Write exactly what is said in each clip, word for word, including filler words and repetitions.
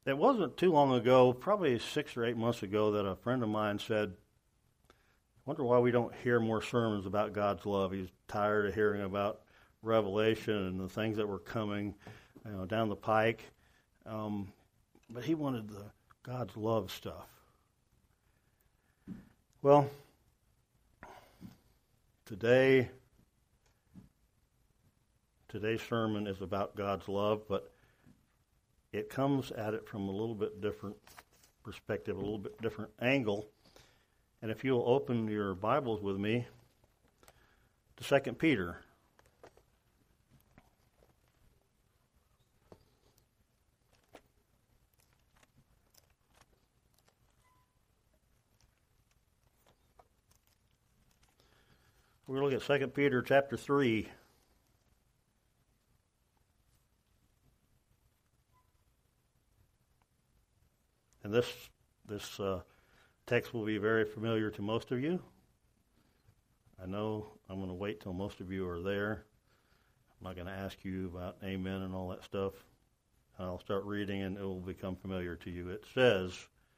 It wasn't too long ago, probably six or eight months ago, that a friend of mine said, I wonder why we don't hear more sermons about God's love. He's tired of hearing about Revelation and the things that were coming, you know, down the pike. Um, but he wanted the God's love stuff. Well, today, today's sermon is about God's love, but it comes at it from a little bit different perspective, a little bit different angle. And if you'll open your Bibles with me to Second Peter. We're going to look at Second Peter chapter three. And this this uh, text will be very familiar to most of you. I know I'm going to wait till most of you are there. I'm not going to ask you about amen and all that stuff. I'll start reading and it will become familiar to you. It says,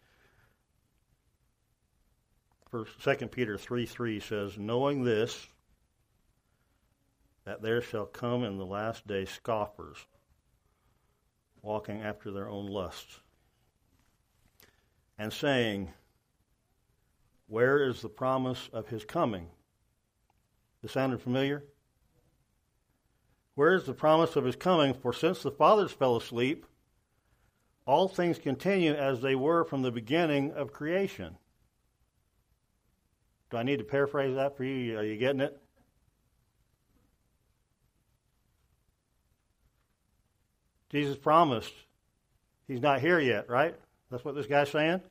First, Second Peter three three says, knowing this, that there shall come in the last day scoffers, walking after their own lusts, and saying, where is the promise of his coming? This sounded familiar? Where is the promise of his coming? For since the fathers fell asleep, all things continue as they were from the beginning of creation. Do I need to paraphrase that for you? Are you getting it? Jesus promised. He's not here yet, right? That's what this guy's saying?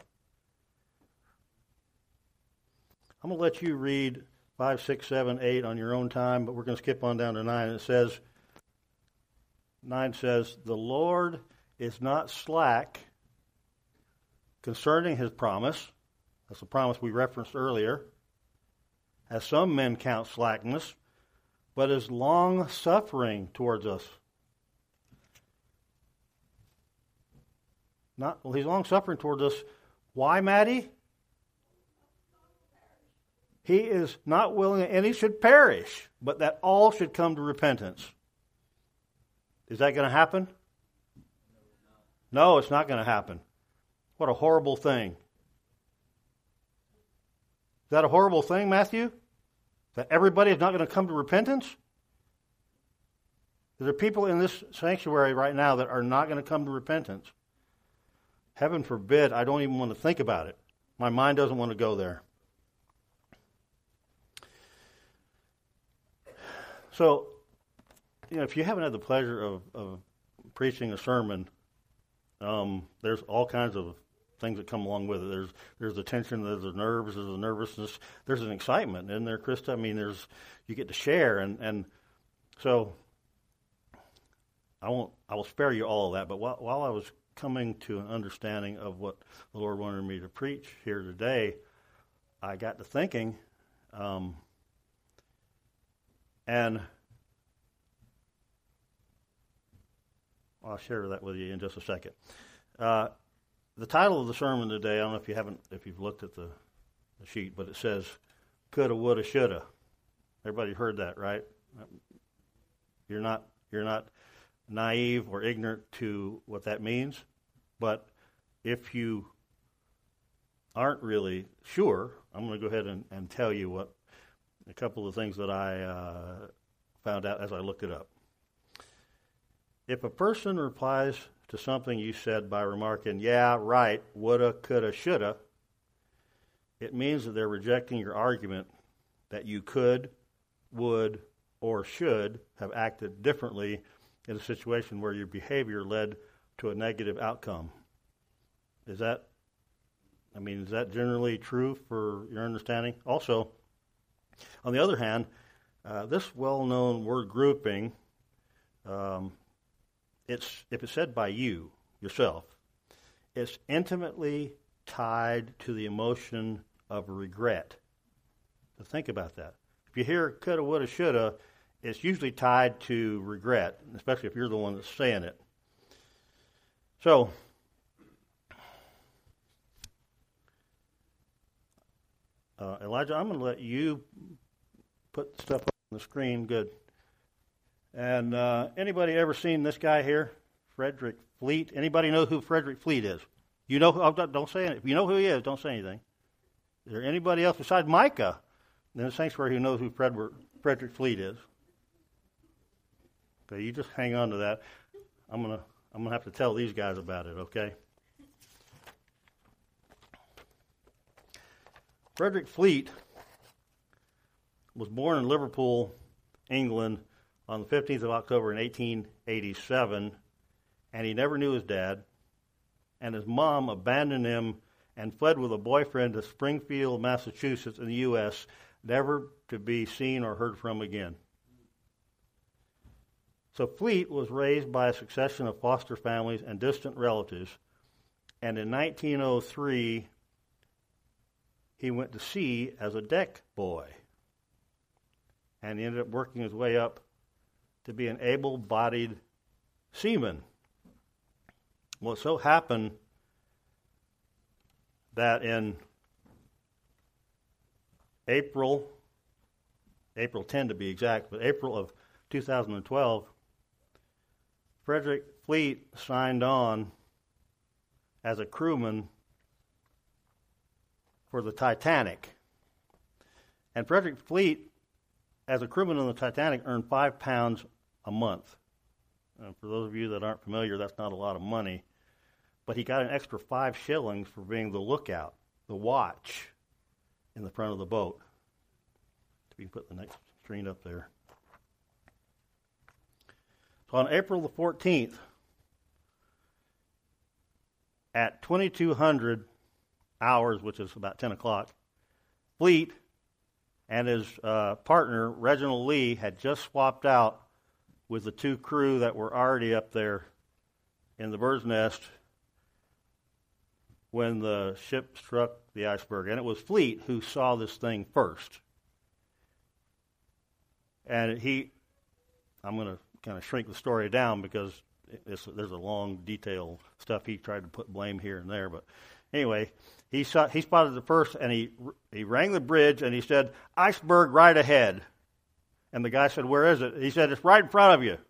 I'm going to let you read five, six, seven, eight on your own time, but we're going to skip on down to nine. It says, nine says, the Lord is not slack concerning his promise. That's the promise we referenced earlier. As some men count slackness, but is long-suffering towards us. Not, well, he's long-suffering towards us. Why, Maddie? He is not willing that any should perish, but that all should come to repentance. Is that going to happen? No, it's not going to happen. What a horrible thing. Is that a horrible thing, Matthew? That everybody is not going to come to repentance? There are people in this sanctuary right now that are not going to come to repentance. Heaven forbid, I don't even want to think about it. My mind doesn't want to go there. So, you know, if you haven't had the pleasure of, of preaching a sermon, um, there's all kinds of things that come along with it. There's there's the tension, there's the nerves, there's the nervousness, there's an excitement in there, Krista. I mean, there's you get to share, and, and so I won't I will spare you all of that. But while while I was coming to an understanding of what the Lord wanted me to preach here today, I got to thinking, um, and I'll share that with you in just a second. Uh, The title of the sermon today, I don't know if you haven't, if you've looked at the, the sheet, but it says, coulda, woulda, shoulda. Everybody heard that, right? You're not, you're not naive or ignorant to what that means, but if you aren't really sure, I'm going to go ahead and, and tell you what a couple of things that I uh, found out as I looked it up. If a person replies to something you said by remarking, yeah, right, woulda, coulda, shoulda, it means that they're rejecting your argument that you could, would, or should have acted differently in a situation where your behavior led to a negative outcome. Is that, I mean, is that generally true for your understanding? Also, on the other hand, uh, this well-known word grouping, um, It's if it's said by you, yourself, it's intimately tied to the emotion of regret. So think about that. If you hear coulda, woulda, shoulda, it's usually tied to regret, especially if you're the one that's saying it. So, Uh, Elijah, I'm going to let you put stuff up on the screen. Good. And uh, anybody ever seen this guy here, Frederick Fleet? Anybody know who Frederick Fleet is? You know? Oh, don't say anything. If you know who he is, don't say anything. Is there anybody else besides Micah in the sanctuary who knows who Frederick, Frederick Fleet is? Okay, you just hang on to that. I'm gonna I'm gonna have to tell these guys about it. Okay. Frederick Fleet was born in Liverpool, England, on the fifteenth of October in eighteen eighty-seven, and he never knew his dad, and his mom abandoned him and fled with a boyfriend to Springfield, Massachusetts in the U S, never to be seen or heard from again. So Fleet was raised by a succession of foster families and distant relatives, and in nineteen oh three, he went to sea as a deck boy, and he ended up working his way up to be an able-bodied seaman. Well, it so happened that in April, April tenth to be exact, but April of two thousand twelve, Frederick Fleet signed on as a crewman for the Titanic. And Frederick Fleet, as a crewman on the Titanic, earned five pounds a month. And for those of you that aren't familiar, that's not a lot of money. But he got an extra five shillings for being the lookout, the watch, in the front of the boat. If you can put the next screen up there. So on April the fourteenth, at twenty-two hundred hours, which is about ten o'clock, Fleet and his uh, partner, Reginald Lee, had just swapped out with the two crew that were already up there in the bird's nest when the ship struck the iceberg. And it was Fleet who saw this thing first. And he, I'm going to kind of shrink the story down because it's, there's a long, detailed stuff. He tried to put blame here and there. But anyway, he saw, he spotted it first, and he he rang the bridge, and he said, "Iceberg right ahead." And the guy said, "Where is it?" He said, "It's right in front of you."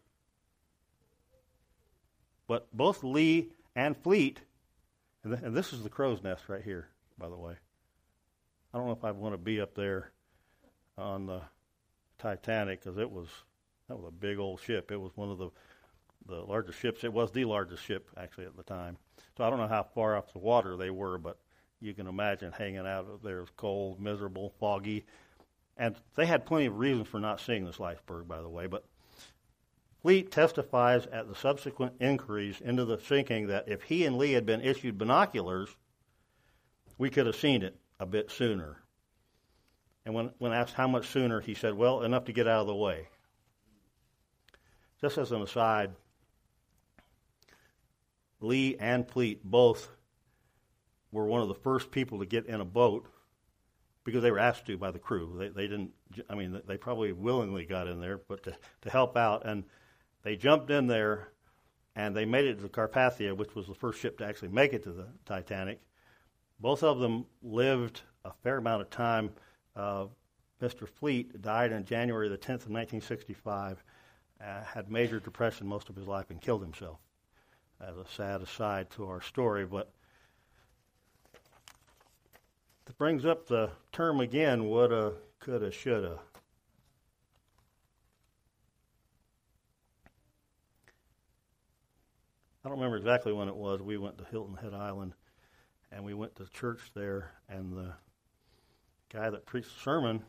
But both Lee and Fleet, and, th- and this is the crow's nest right here, by the way. I don't know if I want to be up there on the Titanic because it was that was a big old ship. It was one of the the largest ships. It was the largest ship actually at the time. So I don't know how far off the water they were, but you can imagine hanging out there. It was cold, miserable, foggy. And they had plenty of reasons for not seeing this iceberg, by the way. But Fleet testifies at the subsequent inquiries into the sinking that if he and Lee had been issued binoculars, we could have seen it a bit sooner. And when, when asked how much sooner, he said, well, enough to get out of the way. Just as an aside, Lee and Fleet both were one of the first people to get in a boat because they were asked to by the crew. They, they didn't, I mean, they probably willingly got in there, but to, to help out. And they jumped in there, and they made it to the Carpathia, which was the first ship to actually make it to the Titanic. Both of them lived a fair amount of time. Uh, Mister Fleet died on January the tenth of nineteen sixty-five, uh, had major depression most of his life, and killed himself, as a sad aside to our story. But that brings up the term again, woulda, coulda, shoulda. I don't remember exactly when it was. We went to Hilton Head Island, and we went to church there, and the guy that preached the sermon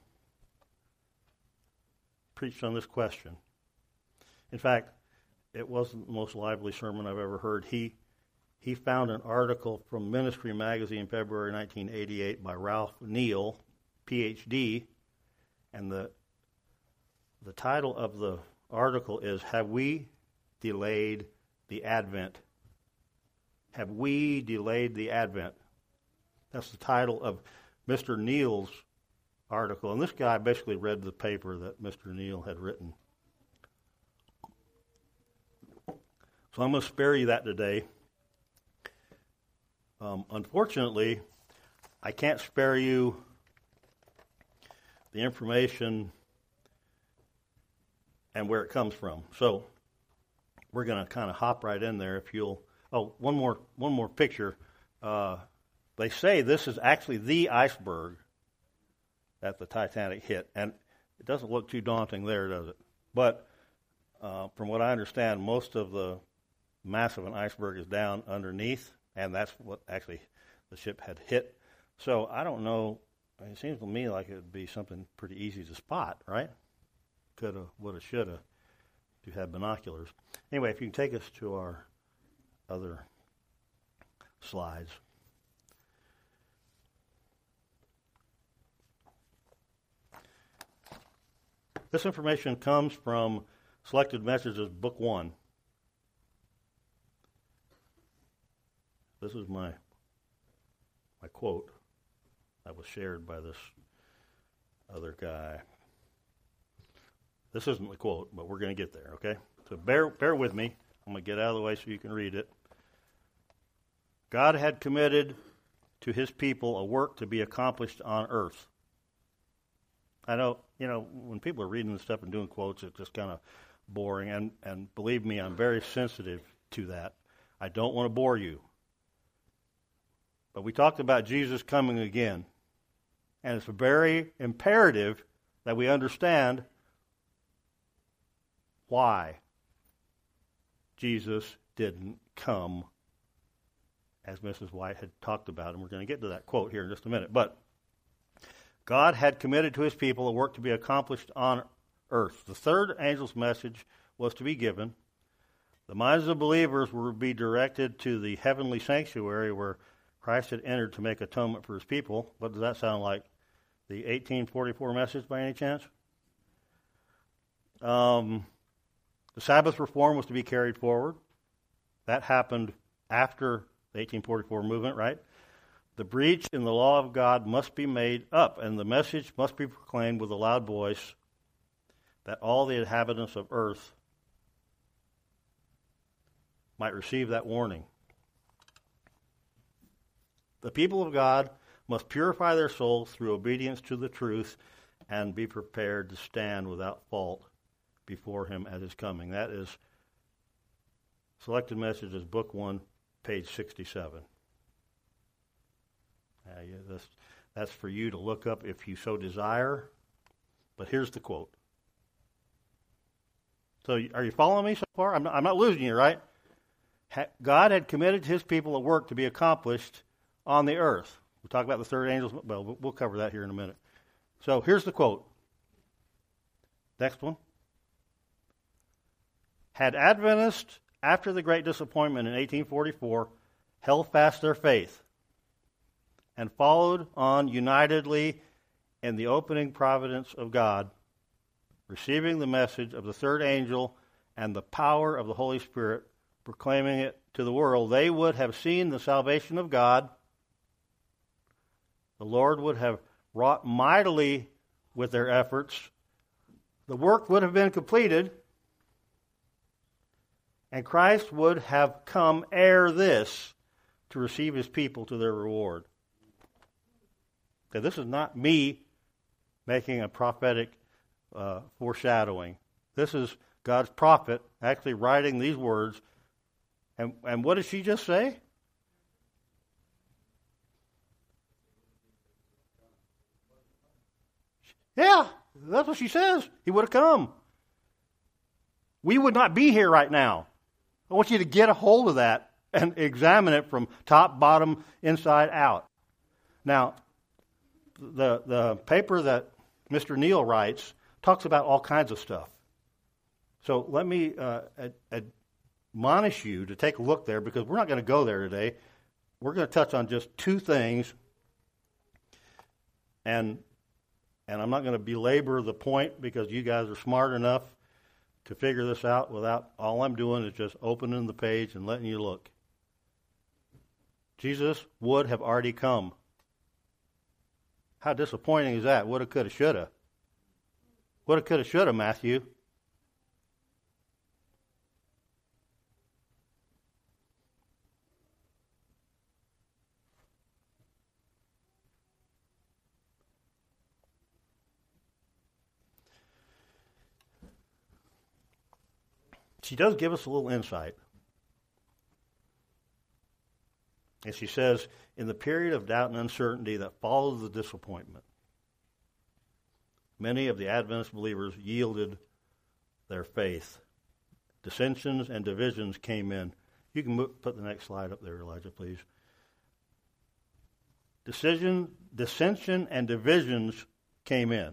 preached on this question. In fact, it wasn't the most lively sermon I've ever heard. He he found an article from Ministry Magazine, February nineteen eighty-eight, by Ralph Neal, P H D, and the the title of the article is, "Have we delayed the Advent?" Have we delayed the Advent? That's the title of Mister Neal's article. And this guy basically read the paper that Mister Neal had written. So I'm going to spare you that today. Um, unfortunately, I can't spare you the information and where it comes from. So we're going to kind of hop right in there. If you'll, oh, one more, one more picture. Uh, they say this is actually the iceberg that the Titanic hit, and it doesn't look too daunting there, does it? But uh, from what I understand, most of the mass of an iceberg is down underneath, and that's what actually the ship had hit. So I don't know. It seems to me like it would be something pretty easy to spot, right? Coulda, woulda, shoulda, if you had binoculars. Anyway, if you can take us to our other slides. This information comes from Selected Messages, Book One. This is my my quote that was shared by this other guy. This isn't the quote, but we're going to get there, okay? So bear bear with me. I'm going to get out of the way so you can read it. God had committed to his people a work to be accomplished on earth. I know, you know, when people are reading this stuff and doing quotes, it's just kind of boring. And, and believe me, I'm very sensitive to that. I don't want to bore you. But we talked about Jesus coming again. And it's very imperative that we understand why Jesus didn't come, as Missus White had talked about. And we're going to get to that quote here in just a minute. But God had committed to his people a work to be accomplished on earth. The third angel's message was to be given. The minds of believers were to be directed to the heavenly sanctuary where Christ had entered to make atonement for his people. What does that sound like? The eighteen forty-four message by any chance? Um, the Sabbath reform was to be carried forward. That happened after the eighteen forty-four movement, right? The breach in the law of God must be made up, and the message must be proclaimed with a loud voice that all the inhabitants of earth might receive that warning. The people of God must purify their souls through obedience to the truth and be prepared to stand without fault before him at his coming. That is Selected Messages, Book one, page sixty-seven. Uh, yeah, that's, that's for you to look up if you so desire. But here's the quote. So are you following me so far? I'm not, I'm not losing you, right? Ha- God had committed to his people a work to be accomplished on the earth. We'll talk about the third angels. Well, we'll cover that here in a minute. So here's the quote. Next one. Had Adventists, after the Great Disappointment in eighteen forty-four, held fast their faith and followed on unitedly in the opening providence of God, receiving the message of the third angel and the power of the Holy Spirit, proclaiming it to the world, they would have seen the salvation of God. The Lord would have wrought mightily with their efforts. The work would have been completed, and Christ would have come ere this to receive his people to their reward. Okay, this is not me making a prophetic uh, foreshadowing. This is God's prophet actually writing these words. And, and what did she just say? Yeah, that's what she says. He would have come. We would not be here right now. I want you to get a hold of that and examine it from top, bottom, inside out. Now, the the paper that Mister Neal writes talks about all kinds of stuff. So let me uh, ad- admonish you to take a look there, because we're not going to go there today. We're going to touch on just two things, and and I'm not going to belabor the point because you guys are smart enough to figure this out without, all I'm doing is just opening the page and letting you look. Jesus would have already come. How disappointing is that? Woulda, coulda, shoulda. Woulda, coulda, shoulda, Matthew. she does give us a little insight. And she says, in the period of doubt and uncertainty that followed the disappointment, many of the Adventist believers yielded their faith. Dissensions and divisions came in. You can move, put the next slide up there, Elijah, please. Decision, dissension and divisions came in.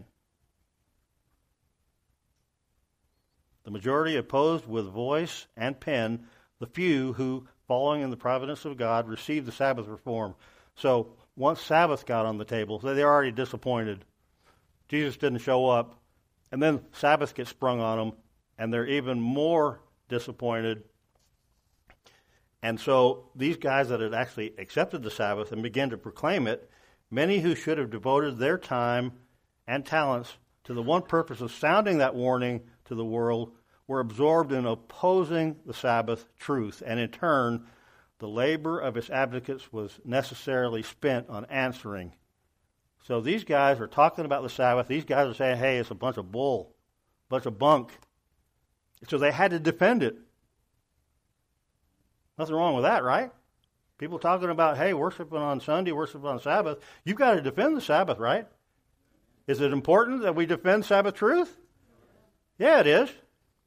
The majority opposed with voice and pen the few who, following in the providence of God, received the Sabbath reform. So once Sabbath got on the table, so they're already disappointed. Jesus didn't show up. And then Sabbath gets sprung on them, and they're even more disappointed. And so these guys that had actually accepted the Sabbath and began to proclaim it, many who should have devoted their time and talents to the one purpose of sounding that warning to the world, were absorbed in opposing the Sabbath truth. And in turn, the labor of its advocates was necessarily spent on answering. So these guys are talking about the Sabbath. These guys are saying, hey, it's a bunch of bull, a bunch of bunk. So they had to defend it. Nothing wrong with that, right? People talking about, hey, worshiping on Sunday, worshiping on Sabbath. You've got to defend the Sabbath, right? Is it important that we defend Sabbath truth? Yeah, it is.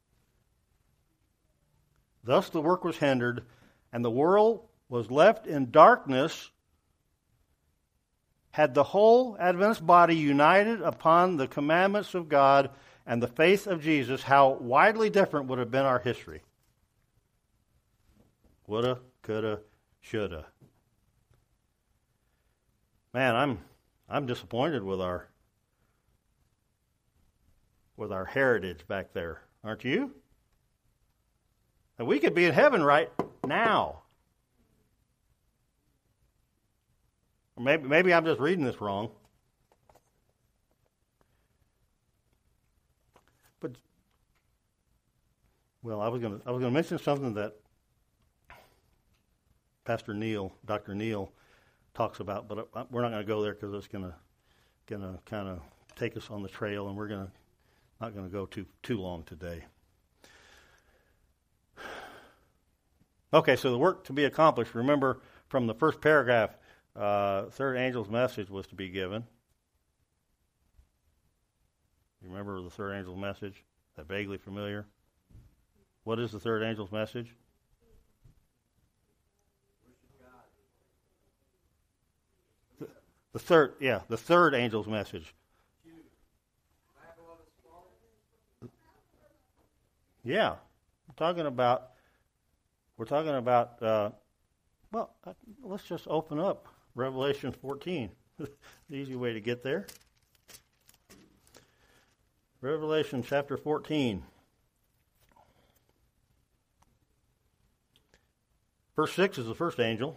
Thus the work was hindered, and the world was left in darkness. Had the whole Adventist body united upon the commandments of God and the faith of Jesus, how widely different would have been our history. Woulda, coulda, shoulda. Man, I'm I'm disappointed with our with our heritage back there, aren't you? And we could be in heaven right now. Or maybe maybe I'm just reading this wrong. But well, I was going to I was going to mention something that Pastor Neil, Doctor Neil, talks about, but we're not going to go there because it's going to going to kind of take us on the trail, and we're going to not going to go too too long today. Okay, so the work to be accomplished. Remember from the first paragraph, uh, third angel's message was to be given. You remember the third angel's message? Is that vaguely familiar? What is the third angel's message? The, the third, yeah, the third angel's message. Yeah, we're talking about. We're talking about. Uh, well, let's just open up Revelation fourteen. The easy way to get there. Revelation chapter fourteen. Verse six is the first angel.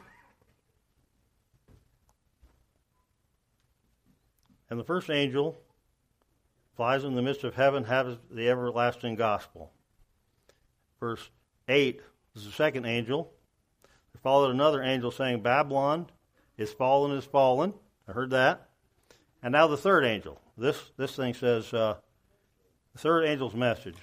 And the first angel flies in the midst of heaven, has the everlasting gospel. Verse eight is the second angel. There followed another angel saying, Babylon is fallen, is fallen. I heard that. And now the third angel. This this thing says, uh, the third angel's message.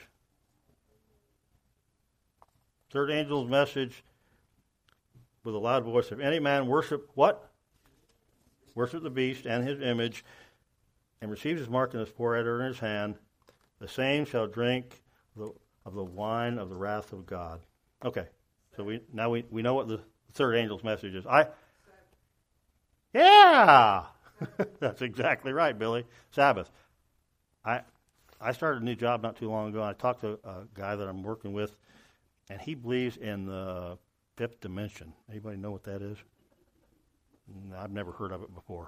Third angel's message with a loud voice. If any man worship what? Worship the beast and his image, and receives his mark in his forehead or in his hand, the same shall drink the, of the wine of the wrath of God. Okay, so we now we, we know what the third angel's message is. I, yeah, that's exactly right, Billy. Sabbath. I I started a new job not too long ago. And I talked to a guy that I'm working with, and he believes in the fifth dimension. Anybody know what that is? I've never heard of it before.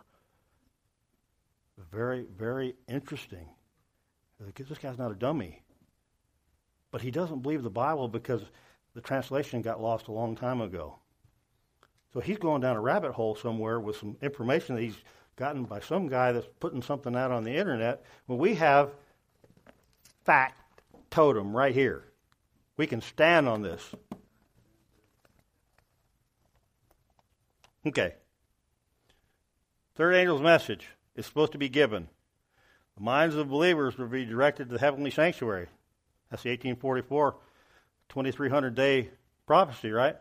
Very, very interesting. This guy's not a dummy. But he doesn't believe the Bible because the translation got lost a long time ago. So he's going down a rabbit hole somewhere with some information that he's gotten by some guy that's putting something out on the internet. Well, we have fact totem right here. We can stand on this. Okay. Third angel's message is supposed to be given. The minds of believers will be directed to the heavenly sanctuary. That's the eighteen forty-four twenty-three hundred day prophecy, right?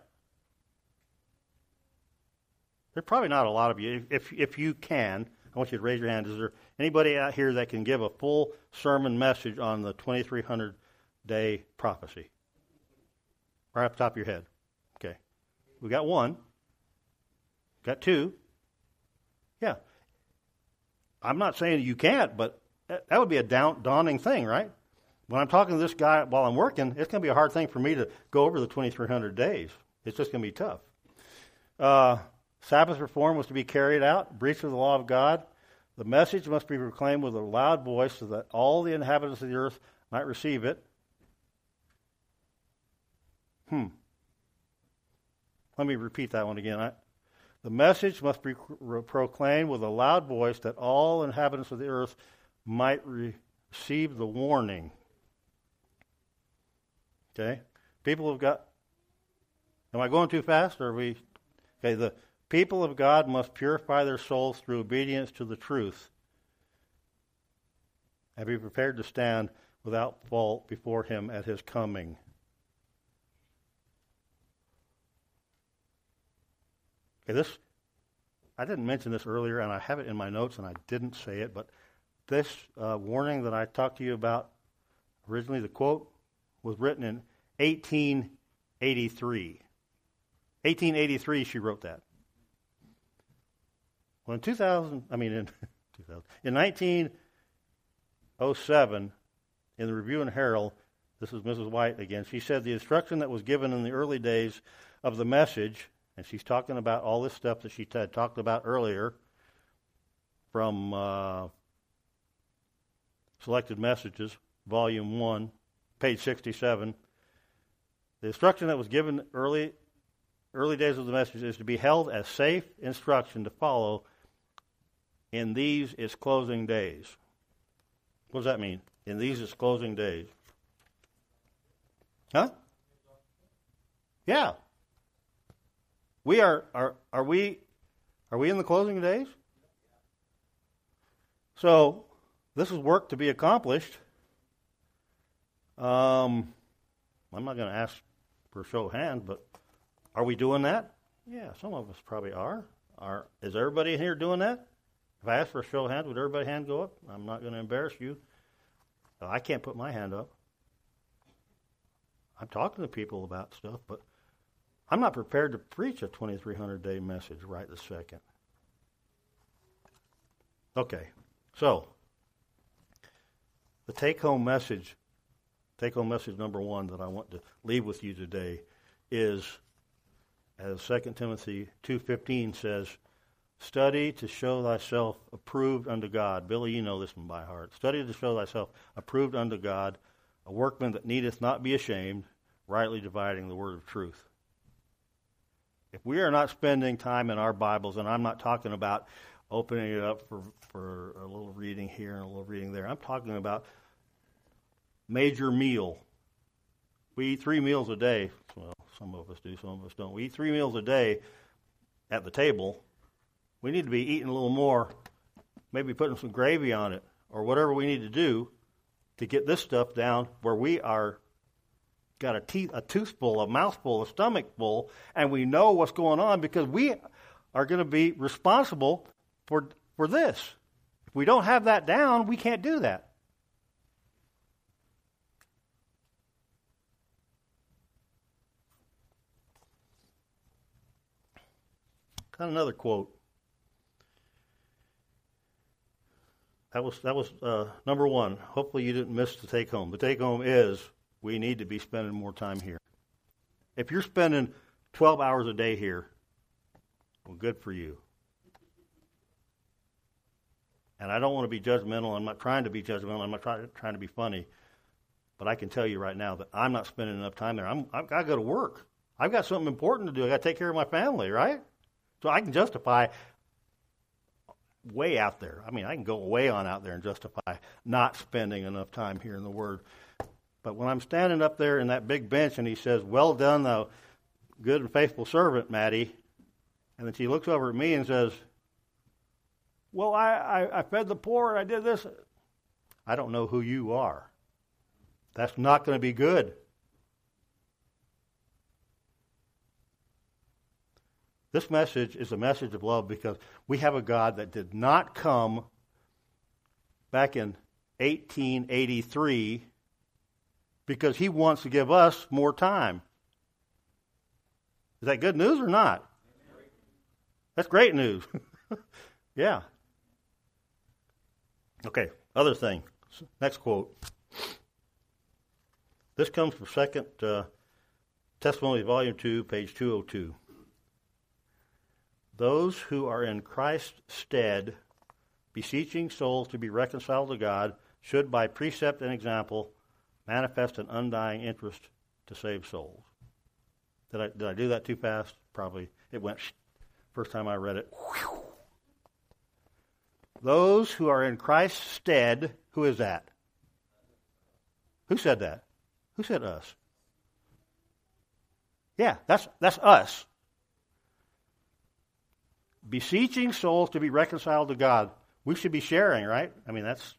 There's probably not a lot of you. If if you can, I want you to raise your hand. Is there anybody out here that can give a full sermon message on the twenty-three hundred day prophecy? Right off the top of your head. Okay. We got one. Got two. Yeah. I'm not saying you can't, but that would be a down, daunting thing, right? When I'm talking to this guy while I'm working, it's going to be a hard thing for me to go over the twenty-three hundred days. It's just going to be tough. Uh, Sabbath reform was to be carried out, breach of the law of God. The message must be proclaimed with a loud voice so that all the inhabitants of the earth might receive it. Hmm. Let me repeat that one again. I, the message must be pro- proclaimed with a loud voice that all inhabitants of the earth might re- receive the warning. Okay? People have got... Am I going too fast, or are we... Okay, the people of God must purify their souls through obedience to the truth and be prepared to stand without fault before Him at His coming. Okay, this, I didn't mention this earlier, and I have it in my notes, and I didn't say it, but this uh, warning that I talked to you about, originally the quote was written in eighteen eighty-three. eighteen eighty-three, she wrote that. Well, in two thousand, I mean, in two thousand, in nineteen oh seven, in the Review and Herald, this is Missus White again, she said the instruction that was given in the early days of the message, and she's talking about all this stuff that she had talked about earlier from uh, Selected Messages, Volume one, page sixty-seven. The instruction that was given early early days of the message is to be held as safe instruction to follow in these its closing days. What does that mean? In these its closing days. Huh? Yeah. We are are are we are we in the closing days? So this is work to be accomplished. Um, I'm not going to ask for a show of hands, but are we doing that? Yeah, some of us probably are. Are is everybody in here doing that? If I ask for a show of hands, would everybody's hand go up? I'm not going to embarrass you. I can't put my hand up. I'm talking to people about stuff, but I'm not prepared to preach a twenty-three hundred day message right this second. Okay, so the take-home message, take-home message number one that I want to leave with you today is, as Second Timothy two fifteen says, study to show thyself approved unto God. Billy, you know this one by heart. Study to show thyself approved unto God, a workman that needeth not be ashamed, rightly dividing the word of truth. If we are not spending time in our Bibles, and I'm not talking about opening it up for, for a little reading here and a little reading there. I'm talking about major meal. We eat three meals a day. Well, some of us do, some of us don't. We eat three meals a day at the table. We need to be eating a little more, maybe putting some gravy on it, or whatever we need to do to get this stuff down where we are got a teeth, a toothful, a mouthful, a stomachful, and we know what's going on because we are going to be responsible for for this. If we don't have that down, we can't do that. Got another quote. That was that was uh, number one. Hopefully you didn't miss the take home. The take home is we need to be spending more time here. If you're spending twelve hours a day here, well, good for you. And I don't want to be judgmental. I'm not trying to be judgmental. I'm not try, trying to be funny. But I can tell you right now that I'm not spending enough time there. I'm, I've got to go to work. I've got something important to do. I've got to take care of my family, right? So I can justify way out there. I mean, I can go way on out there and justify not spending enough time here in the Word. But when I'm standing up there in that big bench and he says, well done, thou good and faithful servant, Maddie. And then she looks over at me and says, well, I, I, I fed the poor and I did this. I don't know who you are. That's not going to be good. This message is a message of love because we have a God that did not come back in eighteen eighty-three because he wants to give us more time. Is that good news or not? That's great news. Yeah. Okay, other thing. Next quote. This comes from Second uh, Testimonies, Volume two, page two oh two. Those who are in Christ's stead, beseeching souls to be reconciled to God, should by precept and example manifest an undying interest to save souls. Did I, did I do that too fast? Probably. It went, first time I read it. Whew. Those who are in Christ's stead, who is that? Who said that? Who said us? Yeah, that's that's us. Beseeching souls to be reconciled to God. We should be sharing, right? I mean, that's...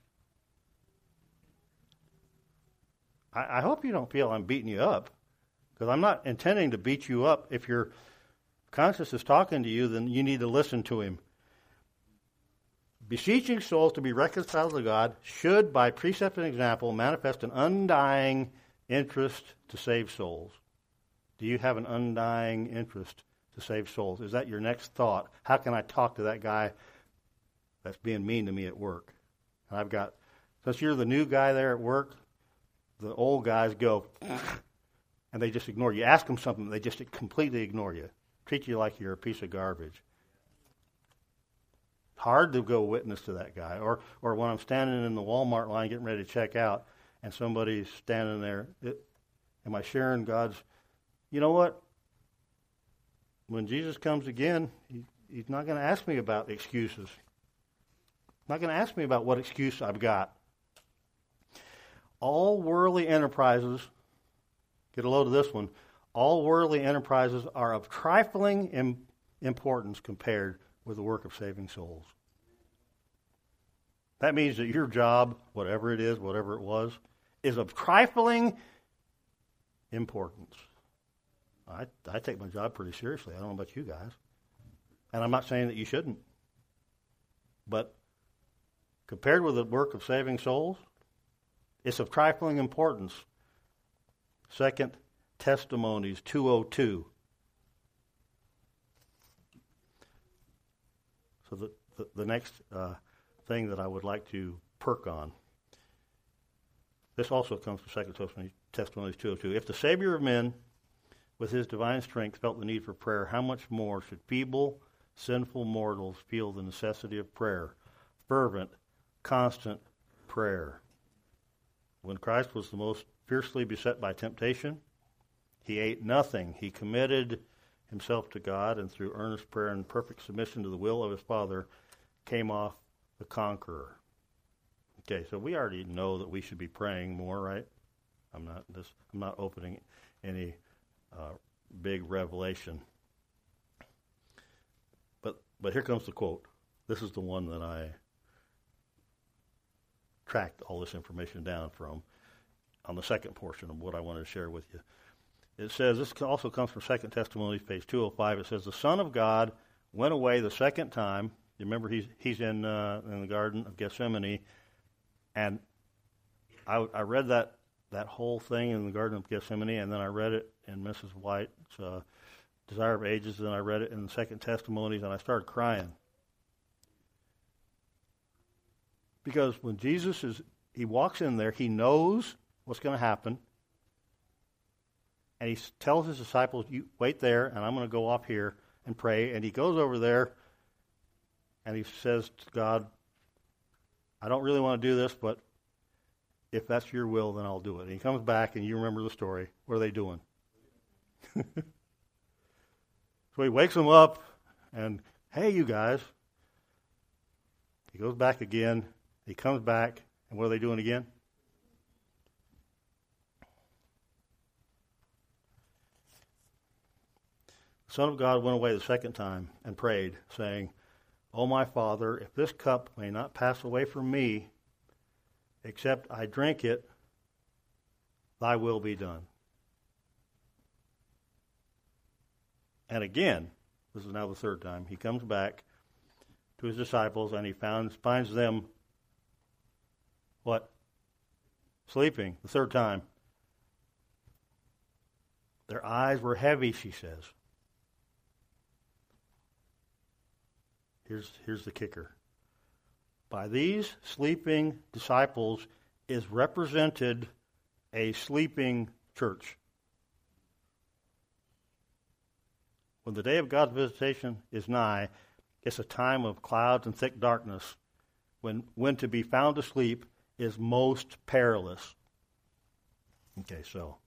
I, I hope you don't feel I'm beating you up, because I'm not intending to beat you up. If your conscience is talking to you, then you need to listen to him. Beseeching souls to be reconciled to God should, by precept and example, manifest an undying interest to save souls. Do you have an undying interest to save souls? Is that your next thought? How can I talk to that guy that's being mean to me at work? And I've got, since you're the new guy there at work, the old guys go, and they just ignore you. Ask them something, they just completely ignore you. Treat you like you're a piece of garbage. Hard to go witness to that guy. Or or when I'm standing in the Walmart line getting ready to check out and somebody's standing there, it, am I sharing God's, you know what? When Jesus comes again, he, he's not going to ask me about excuses. Not going to ask me about what excuse I've got. All worldly enterprises, get a load of this one, all worldly enterprises are of trifling im- importance compared with the work of saving souls. That means that your job, whatever it is, whatever it was, is of trifling importance. I, I take my job pretty seriously. I don't know about you guys. And I'm not saying that you shouldn't. But compared with the work of saving souls, it's of trifling importance. Second Testimonies two oh two. So the, the, the next uh, thing that I would like to perk on, this also comes from Second Testimonies two oh two. If the Savior of men, with his divine strength, felt the need for prayer, how much more should feeble, sinful mortals feel the necessity of prayer, fervent, constant prayer? When Christ was the most fiercely beset by temptation, he ate nothing. He committed himself to God, and through earnest prayer and perfect submission to the will of his Father, came off the conqueror. Okay, so we already know that we should be praying more, right? I'm not this. I'm not opening any uh, big revelation. But but here comes the quote. This is the one that I tracked all this information down from on the second portion of what I wanted to share with you. It says, this also comes from Second Testimonies, page two oh five. It says, the Son of God went away the second time. You remember he's he's in uh, in the Garden of Gethsemane, and I, I read that that whole thing in the Garden of Gethsemane, and then I read it in Missus White's uh, Desire of Ages, and then I read it in the Second Testimonies, and I started crying. Because when Jesus is, he walks in there, he knows what's going to happen. And he tells his disciples, you wait there, and I'm going to go off here and pray. And he goes over there, and he says to God, I don't really want to do this, but if that's your will, then I'll do it. And he comes back, and you remember the story. What are they doing? So he wakes them up, and, hey, you guys. He goes back again. He comes back, and what are they doing again? The Son of God went away the second time and prayed, saying, O my Father, if this cup may not pass away from me, except I drink it, thy will be done. And again, This is now the third time. He comes back to his disciples, and he found, finds them, what? Sleeping, the third time. Their eyes were heavy, she says. Here's, here's the kicker. By these sleeping disciples is represented a sleeping church. When the day of God's visitation is nigh, it's a time of clouds and thick darkness, when, when to be found asleep is most perilous. Okay, so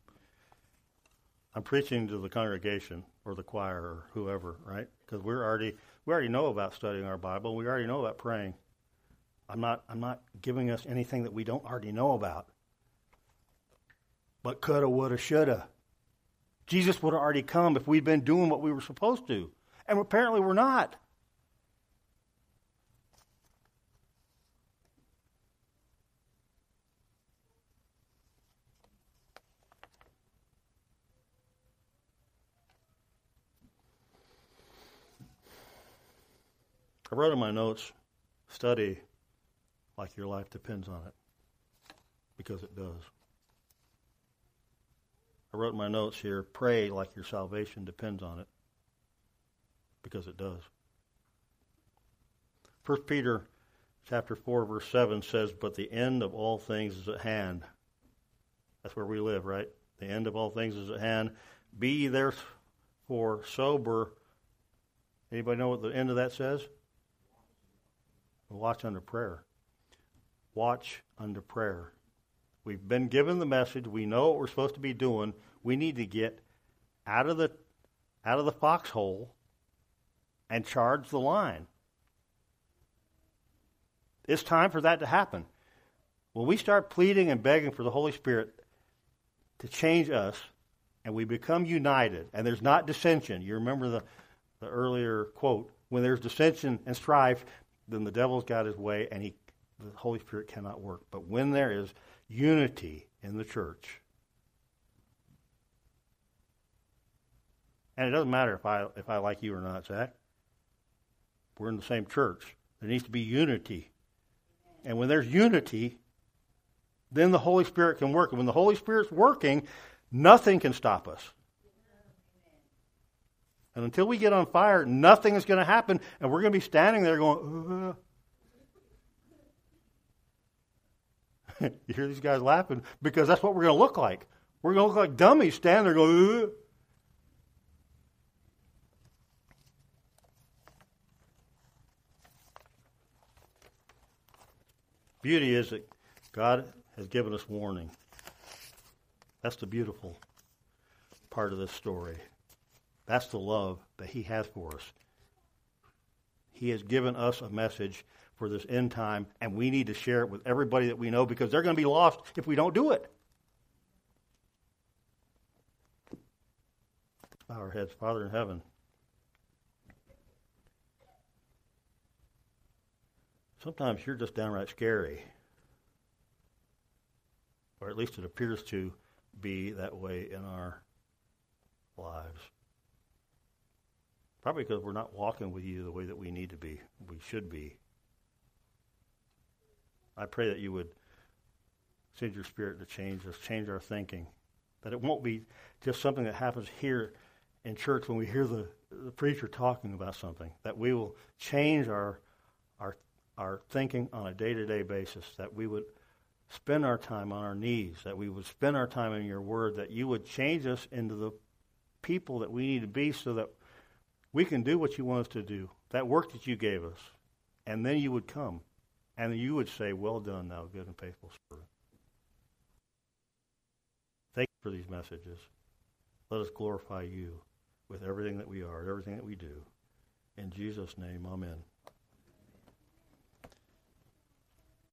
I'm preaching to the congregation or the choir or whoever, right? Because we're already we already know about studying our Bible. We already know about praying. I'm not I'm not giving us anything that we don't already know about. But coulda, woulda, shoulda. Jesus would have already come if we'd been doing what we were supposed to. And apparently we're not. I wrote in my notes, study like your life depends on it. Because it does. I wrote in my notes here, pray like your salvation depends on it. Because it does. First Peter chapter four, verse seven says, but the end of all things is at hand. That's where we live, right? The end of all things is at hand. Be ye therefore sober. Anybody know what the end of that says? Watch under prayer. Watch under prayer. We've been given the message. We know what we're supposed to be doing. We need to get out of the out of the foxhole and charge the line. It's time for that to happen. When we start pleading and begging for the Holy Spirit to change us, and we become united, and there's not dissension. You remember the, the earlier quote, when there's dissension and strife, then the devil's got his way, and he, the Holy Spirit cannot work. But when there is unity in the church, and it doesn't matter if I if I like you or not, Zach. We're in the same church. There needs to be unity. And when there's unity, then the Holy Spirit can work. And when the Holy Spirit's working, nothing can stop us. And until we get on fire, nothing is going to happen. And we're going to be standing there going, uh. You hear these guys laughing because that's what we're going to look like. We're going to look like dummies standing there going, uh. Beauty is that God has given us warning. That's the beautiful part of this story. That's the love that He has for us. He has given us a message for this end time, and we need to share it with everybody that we know because they're going to be lost if we don't do it. Let's bow our heads. Father in heaven, sometimes you're just downright scary. Or at least it appears to be that way in our lives. Probably because we're not walking with you the way that we need to be, we should be. I pray that you would send your Spirit to change us, change our thinking. That it won't be just something that happens here in church when we hear the, the preacher talking about something. That we will change our, our, our thinking on a day-to-day basis. That we would spend our time on our knees. That we would spend our time in your word. That you would change us into the people that we need to be so that we can do what you want us to do, that work that you gave us, and then you would come, and you would say, well done, thou good and faithful servant. Thank you for these messages. Let us glorify you with everything that we are, everything that we do. In Jesus' name, amen.